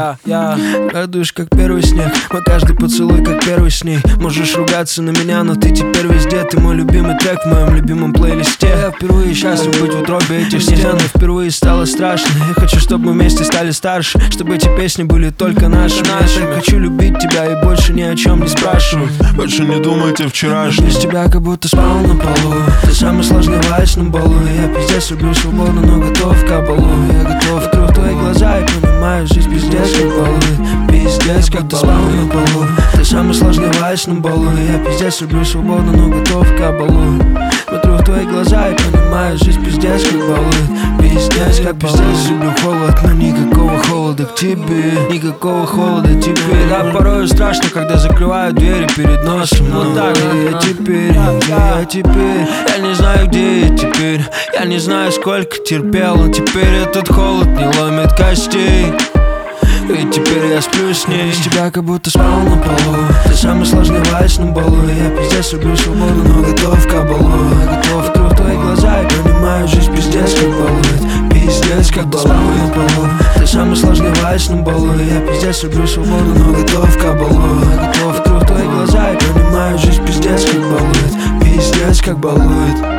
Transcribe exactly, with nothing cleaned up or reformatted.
я, я радуешь, как первый снег. Мой каждый поцелуй, как первый с ней. Можешь ругаться на меня, но ты теперь везде. Ты мой любимый трек в моем любимом плейлисте. Я впервые счастлив быть в утробе этих стен. И впервые стало страшно. Я хочу, чтобы мы вместе стали старше, чтобы эти песни были только нашими. Я так хочу любить тебя и больше ни о чем не спрашивать. Больше не думайте вчерашнем. Без тебя как будто спал на полу. Ты самый сложный вальс на балу. Я пиздец люблю свободу, но готов к кабалу. Я готов, открою твои глаза и понимаю, жизнь пиздец как балует. Пиздец как ты спал на полу. Ты самый сложный вальс на балу. Я пиздец люблю свободу, но готов к кабалу. Смотрю в твои глаза и понимаю, жизнь пиздец как балует. Пиздец как пиздец, люблю холод, но никакого холода к тебе. Никакого холода тебе. Да, порой страшно, когда закрывают двери перед носом. Но так же я теперь, я теперь. Я не знаю, где я теперь. Я не знаю, сколько терпел, но теперь этот холод не ломит костей. Ведь теперь я сплю с ней. Без тебя как будто спал на полу. Ты самый сложный вальс на балу. Я пиздец люблю свободу, но готов к кабалу. Я готов, открою твои глаза и понимаю, жизнь пиздец как балует. Пиздец как ты спал на полу. Ты самый сложный вальс на балу. Я пиздец люблю свободу, но готов к кабалу. Я готов, открою твои глаза и понимаю, жизнь пиздец как балует. Пиздец как балует.